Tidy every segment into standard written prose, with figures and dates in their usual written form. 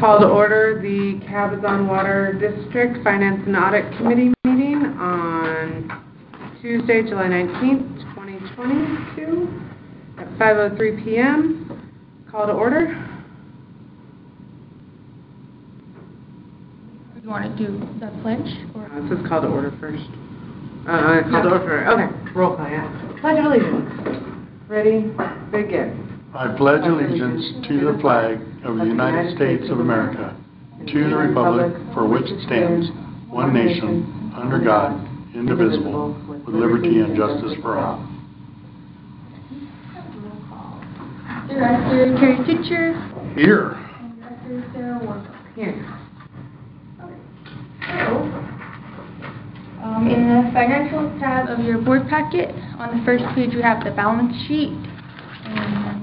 Call to order the Cabazon Water District Finance and Audit Committee meeting on Tuesday, July 19th, 2022 at 5:03 p.m. Call to order. You want to do the pledge? Or? This is call to order first. Call to order. Okay, roll call, yeah. Pledge of allegiance. Ready, begin. I pledge allegiance to the flag of the United States of America, to the republic for which it stands, one nation, under God, indivisible, with liberty and justice for all. Director Terry Titcher. Here. And Director Sarah Warbuck. Here. In the financial tab of your board packet, on the first page we have the balance sheet. And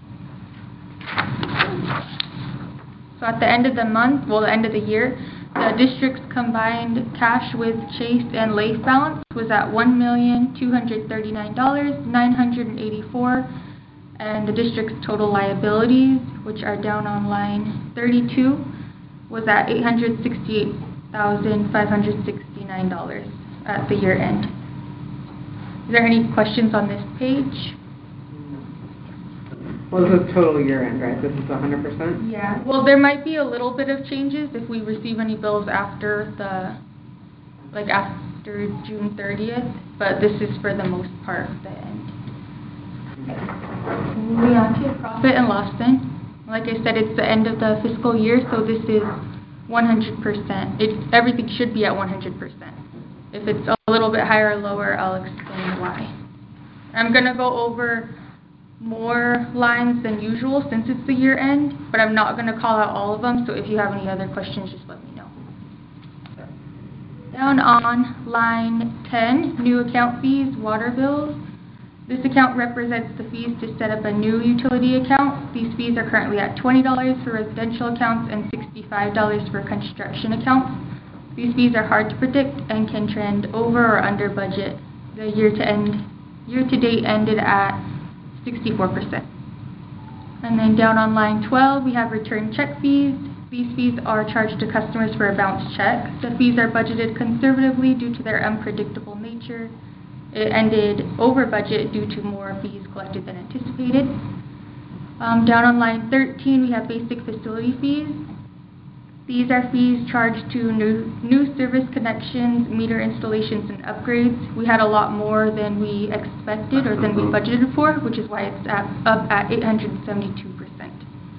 so at the end of the month, well, the end of the year, the district's combined cash with Chase and Leif balance was at $1,239,984, and the district's total liabilities, which are down on line 32, was at $868,569 at the year end. Is there any questions on this page? Well, this is total year end, right? This is 100%? Yeah. Well, there might be a little bit of changes if we receive any bills after after June 30th, but this is for the most part the end. Moving on to profit and loss then. Like I said, it's the end of the fiscal year, so this is 100%. Everything should be at 100%. If it's a little bit higher or lower, I'll explain why. I'm going to go over more lines than usual since it's the year end, but I'm not going to call out all of them, so if you have any other questions, just let me know. Down on line 10, new account fees, water bills. This account represents the fees to set up a new utility account. These fees are currently at $20 for residential accounts and $65 for construction accounts. These fees are hard to predict and can trend over or under budget. The year to date ended at 64%. And then down on line 12, we have return check fees. These fees are charged to customers for a bounced check. The fees are budgeted conservatively due to their unpredictable nature. It ended over budget due to more fees collected than anticipated. Down on line 13, we have basic facility fees. These are fees charged to new service connections, meter installations, and upgrades. We had a lot more than we expected or than we budgeted for, which is why it's up at 872%.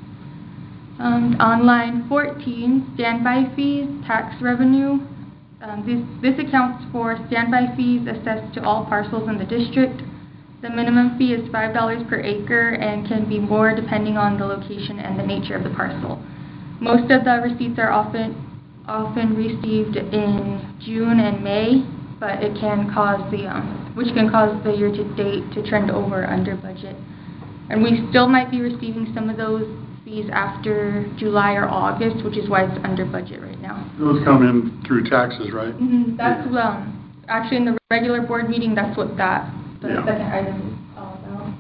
On line 14, standby fees, tax revenue. This accounts for standby fees assessed to all parcels in the district. The minimum fee is $5 per acre and can be more depending on the location and the nature of the parcel. Most of the receipts are often received in June and May, but it can cause which can cause the year-to-date to trend over or under budget. And we still might be receiving some of those fees after July or August, which is why it's under budget right now. Those come in through taxes, right? Mm-hmm. That's actually in the regular board meeting. That's what the second item is all about.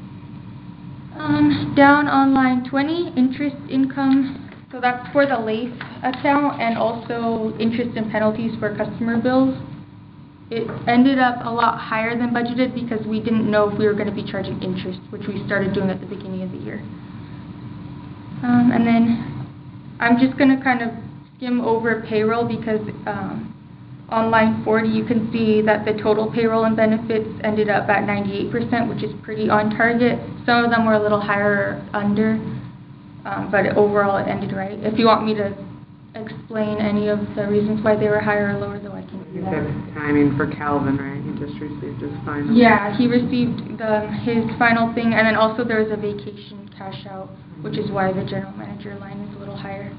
Down on line 20, interest income. So that's for the Leif account and also interest and penalties for customer bills. It ended up a lot higher than budgeted because we didn't know if we were going to be charging interest, which we started doing at the beginning of the year. And then I'm just going to kind of skim over payroll because on line 40 you can see that the total payroll and benefits ended up at 98%, which is pretty on target. Some of them were a little higher or under. But overall it ended right. If you want me to explain any of the reasons why they were higher or lower, though, I can do that. You said timing for Calvin, right? He just received his final. Yeah, he received his final thing, and then also there was a vacation cash out, which is why the general manager line is a little higher.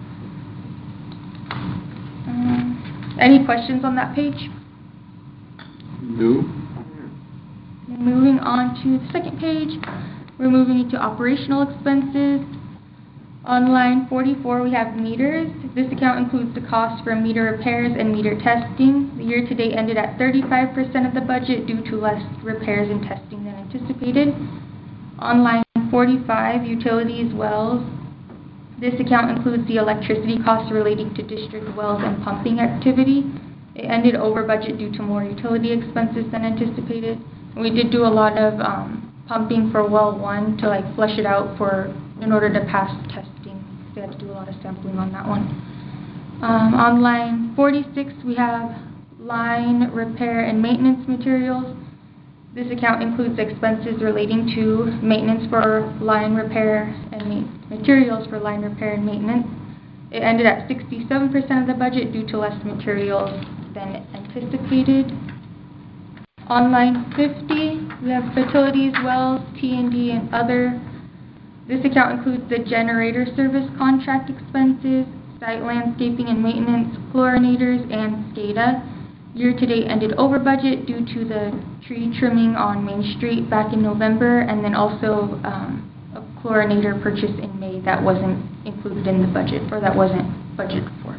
Any questions on that page? No. Moving on to the second page, we're moving into operational expenses. On line 44, we have meters. This account includes the cost for meter repairs and meter testing. The year-to-date ended at 35% of the budget due to less repairs and testing than anticipated. On line 45, utilities, wells. This account includes the electricity costs relating to district wells and pumping activity. It ended over budget due to more utility expenses than anticipated. We did do a lot of pumping for well 1 to like flush it out in order to pass testing. They had to do a lot of sampling on that one. On line 46, we have line repair and maintenance materials. This account includes expenses relating to maintenance for line repair and materials for line repair and maintenance. It ended at 67% of the budget due to less materials than anticipated. On line 50, we have facilities, wells, T&D, and other. This account includes the generator service contract expenses, site landscaping and maintenance, chlorinators, and SCADA. Year-to-date ended over budget due to the tree trimming on Main Street back in November, and then also a chlorinator purchase in May that wasn't included in the budget, or that wasn't budgeted for.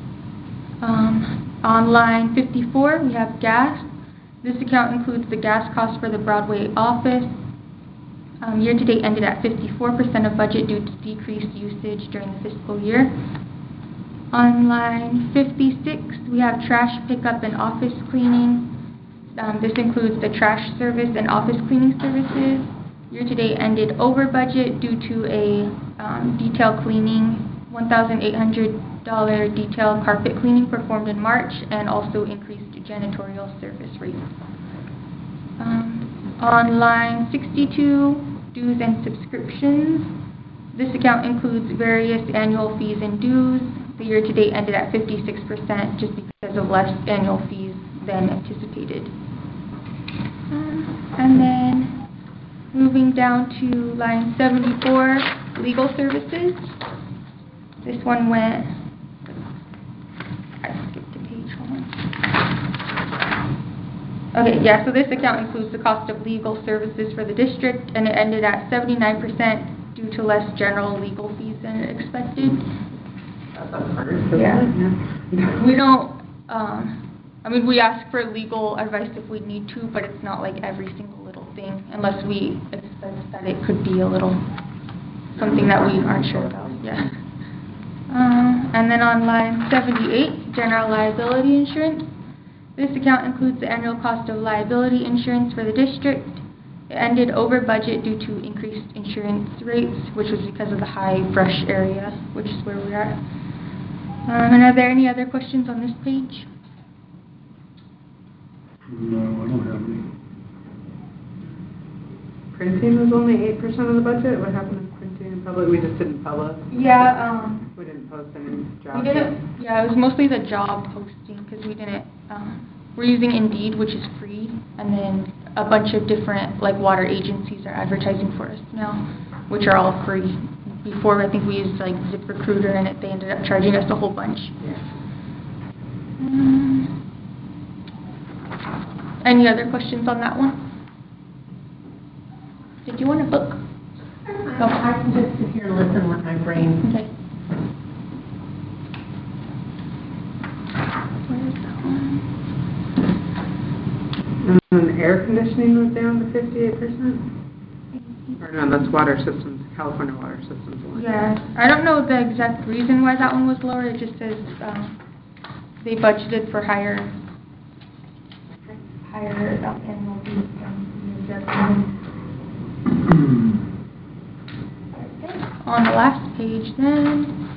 On line 54, we have gas. This account includes the gas cost for the Broadway office. Year-to-date ended at 54% of budget due to decreased usage during the fiscal year. On line 56, we have trash pickup and office cleaning. This includes the trash service and office cleaning services. Year-to-date ended over budget due to a detail cleaning, $1,800 detail carpet cleaning performed in March, and also increased janitorial service rates. On line 62, dues and subscriptions. This account includes various annual fees and dues. The year-to-date ended at 56% just because of less annual fees than anticipated. And then moving down to line 74, legal services. This one went, I skipped a page, hold on. Okay, yeah, so this account includes the cost of legal services for the district, and it ended at 79% due to less general legal fees than expected. Yeah. We don't, we ask for legal advice if we need to, but it's not like every single little thing, unless we expect that it could be a little, something that we aren't sure about, yeah. And then on line 78, general liability insurance. This account includes the annual cost of liability insurance for the district. It ended over budget due to increased insurance rates, which was because of the high brush area, which is where we're at. And are there any other questions on this page? No, I don't have any. Printing was only 8% of the budget. What happened with printing in public? We just didn't publish. Yeah, we didn't post any jobs. We didn't. Yeah, it was mostly the job posting because we didn't. We're using Indeed, which is free, and then a bunch of different like water agencies are advertising for us now, which are all free. Before, I think we used like ZipRecruiter, and they ended up charging us a whole bunch. Yeah. Any other questions on that one? Did you want a book? I can just sit here and listen and let my brain. Okay. Where is that one? And air conditioning was down to 58%? Or no, that's water systems, California water systems one. Yeah, I don't know the exact reason why that one was lower. It just says they budgeted for higher annual fees than on the last page then,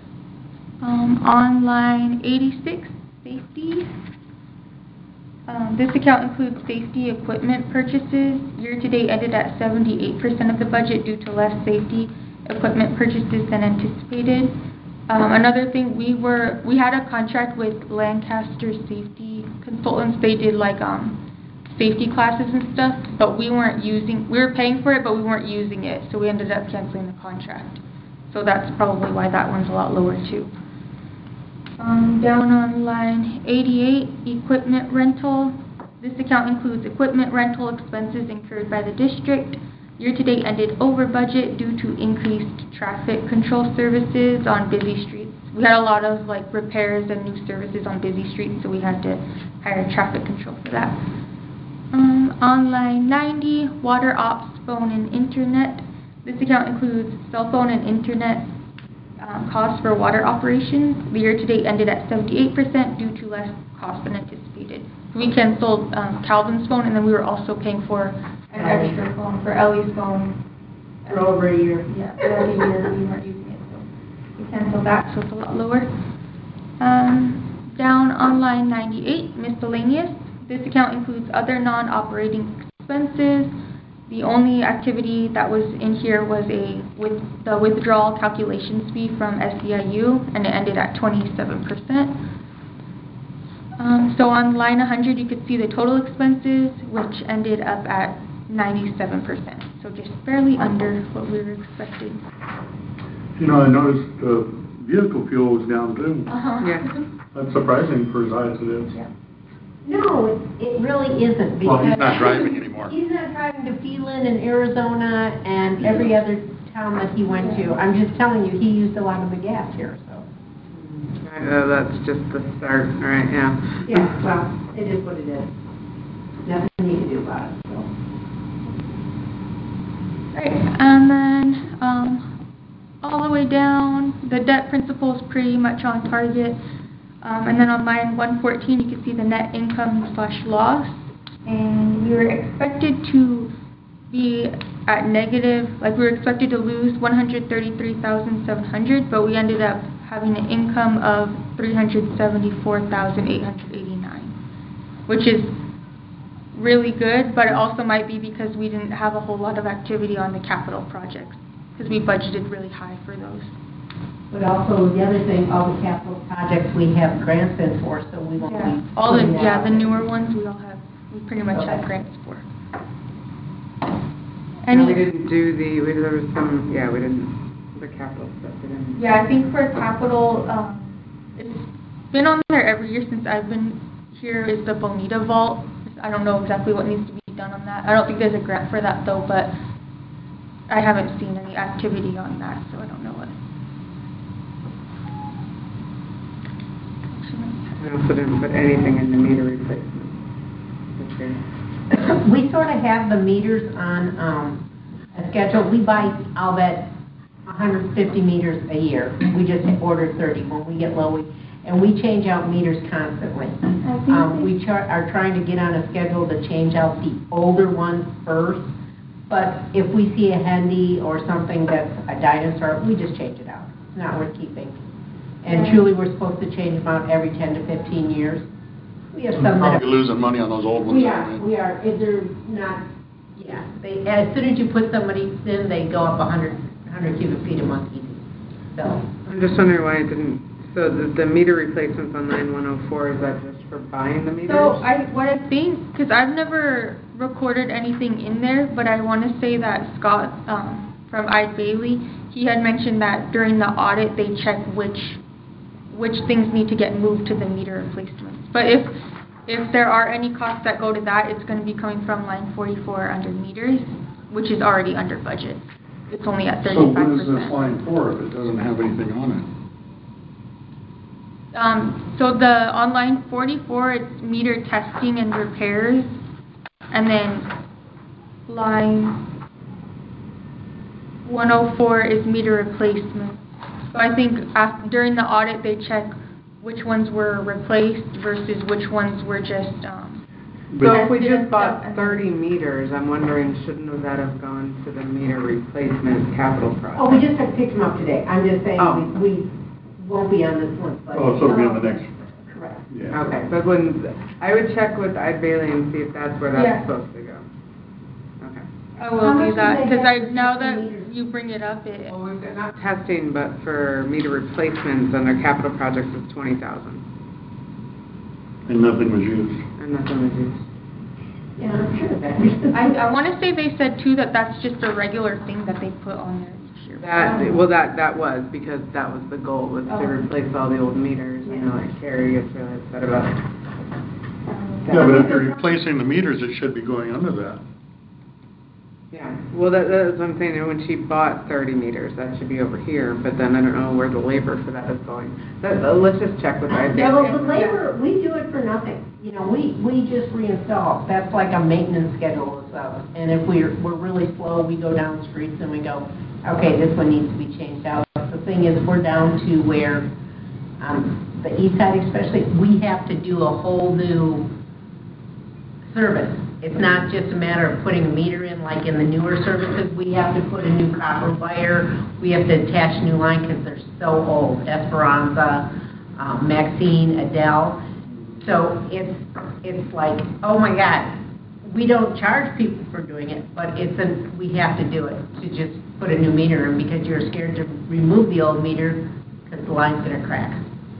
on line 86, safety. This account includes safety equipment purchases. Year-to-date ended at 78% of the budget due to less safety equipment purchases than anticipated. Another thing, we had a contract with Lancaster Safety Consultants. They did like safety classes and stuff, but we were paying for it, but we weren't using it, so we ended up canceling the contract. So that's probably why that one's a lot lower too. Down on line 88, equipment rental. This account includes equipment rental expenses incurred by the district. Year-to-date ended over budget due to increased traffic control services on busy streets. We had a lot of like repairs and new services on busy streets, so we had to hire traffic control for that. On line 90, water ops, phone and internet. This account includes cell phone and internet costs for water operations. The year-to-date ended at 78% due to less cost than anticipated. We canceled Calvin's phone, and then we were also paying for an extra phone for Ellie's phone. For over a year. Yeah, for over a year we weren't using it, so we canceled that, so it's a lot lower. Down on line 98, miscellaneous. This account includes other non-operating expenses. The only activity that was in here was the withdrawal calculations fee from SEIU, and it ended at 27%. So on line 100, you could see the total expenses, which ended up at 97%. So just barely under what we were expecting. You know, I noticed vehicle fuel was down too. Yeah. That's surprising for as high as it is. Yeah. No, it really isn't, because... Well, he's not driving anymore. He's not driving to Phelan and Arizona and every other town that he went to. I'm just telling you, he used a lot of the gas here, so... That's just the start, right, yeah. Yeah, well, it is what it is. Nothing you can do about it, so... Right, and then all the way down, the debt principal is pretty much on target. And then on line 114, you can see the net income/loss. And we were expected to be at negative, like we were expected to lose $133,700, but we ended up having an income of $374,889, which is really good, but it also might be because we didn't have a whole lot of activity on the capital projects, because we budgeted really high for those. But also, the other thing, all the capital projects we have grants in for, so we won't be... All the, the newer ones we pretty much have grants for. And we didn't do there was some, we didn't, the capital stuff, we didn't. Yeah, I think for capital, it's been on there every year since I've been here, is the Bonita Vault. I don't know exactly what needs to be done on that. I don't think there's a grant for that though, but I haven't seen any activity on that, so I don't know what. We also didn't put anything in the meter replacement this year. We sort of have the meters on a schedule. We buy, I'll bet, 150 meters a year. We just order 30 when we get low. And we change out meters constantly. We are trying to get on a schedule to change out the older ones first. But if we see a handy or something that's a dinosaur, we just change it out. It's not worth keeping. And truly, we're supposed to change them out every 10 to 15 years. We have some that probably losing money on those old ones. We are. If they're not, They, as soon as you put somebody in, they go up 100 cubic feet a month easy. So. I'm just wondering why it didn't, so the meter replacements on line 104, is that just for buying the meters? So what I think, because I've never recorded anything in there, but I want to say that Scott from Eide Bailey, he had mentioned that during the audit they check which things need to get moved to the meter replacements. But if there are any costs that go to that, it's going to be coming from line 44 under meters, which is already under budget. It's only at 35%. So what is this line for if it doesn't have anything on it? So on line 44, it's meter testing and repairs, and then line 104 is meter replacement. So I think during the audit, they check which ones were replaced versus which ones were just... so if we just bought 30 meters, I'm wondering, shouldn't that have gone to the meter replacement capital project? Oh, we just have picked them up today. I'm just saying we won't be on this one. But so it'll be on the next. Correct. Yeah. Okay, but I would check with Eide Bailey and see if that's where that's supposed to go. Okay. I will do that, because now that you bring it up, well, we've got not testing, but for meter replacements under capital projects, it's $20,000. And nothing was used. And nothing was used. Yeah, I'm sure that. I want to say they said too that that's just a regular thing that they put on there each year. That was because that was the goal, was to replace all the old meters. I know like Carrie gets really upset about it. Yeah, but if you're replacing the meters, it should be going under that. Yeah, well, that's what I'm saying. When she bought 30 meters, that should be over here, but then I don't know where the labor for that is going. Let's just check with Eide Bailey. Yeah, well, the labor, we do it for nothing. You know, we just reinstall. That's like a maintenance schedule or so. And if we're really slow, we go down the streets and we go, okay, this one needs to be changed out. So thing is, we're down to where, the east side especially, we have to do a whole new service. It's not just a matter of putting a meter in like in the newer services. We have to put a new copper wire. We have to attach new line because they're so old. Esperanza, Maxine, Adele. So it's like, oh my God, we don't charge people for doing it, but we have to do it to just put a new meter in because you're scared to remove the old meter because the line's going to crack.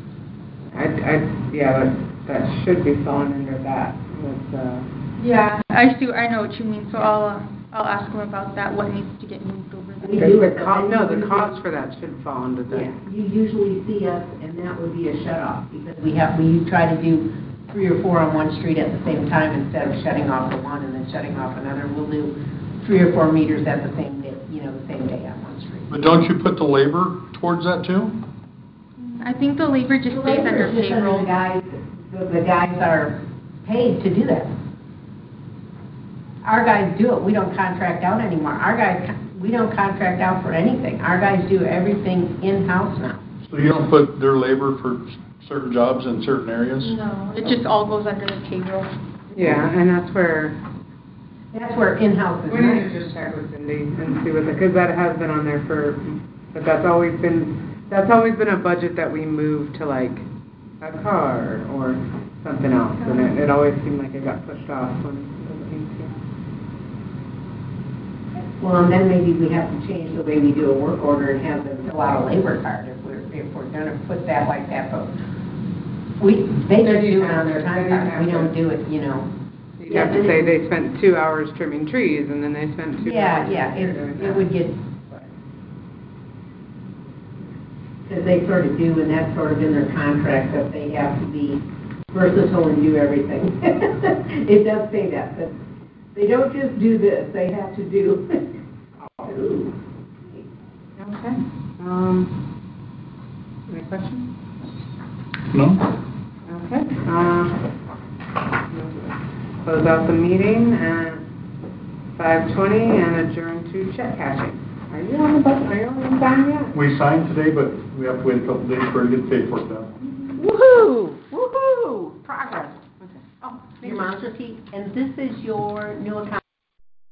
Yeah, that should be falling under that. Yeah, I know what you mean, so I'll ask them about that, what needs to get moved over there. We do it. The cost for that should fall under that. Yeah, you usually see us, and that would be a shut-off, because we try to do 3 or 4 on one street at the same time instead of shutting off the one and then shutting off another. We'll do 3 or 4 meters at the same day, the same day on one street. But don't you put the labor towards that too? I think the labor just stays under payroll. The guys are paid to do that. Our guys do it. We don't contract out anymore. We don't contract out for anything. Our guys do everything in-house now. So you don't put their labor for certain jobs in certain areas? No, it just all goes under the payroll. Yeah, and that's where in-house is we need nice. to just check with Cindy and see because that has been on there but that's always been a budget that we moved to like a car or something else, and it always seemed like it got pushed off when it came to. Well, and then maybe we have to change the way we do a work order and have them fill out a labor card if we're going to put that like that. But they just do it on their time card. We don't do it, You have to say they spent 2 hours trimming trees, and then they spent 2 hours. Yeah, it would get, because they sort of do, and that's sort of in their contract that they have to be versatile and do everything. It does say that, but they don't just do this, they have to do. Okay. Any questions? No? Okay. Close out the meeting at 5:20 and adjourn to check cashing. Are you on time yet? We signed today, but we have to wait a couple days for it to get paperwork done. Woohoo! Woohoo! Progress. Okay. Oh, your monster sheet, and this is your new account.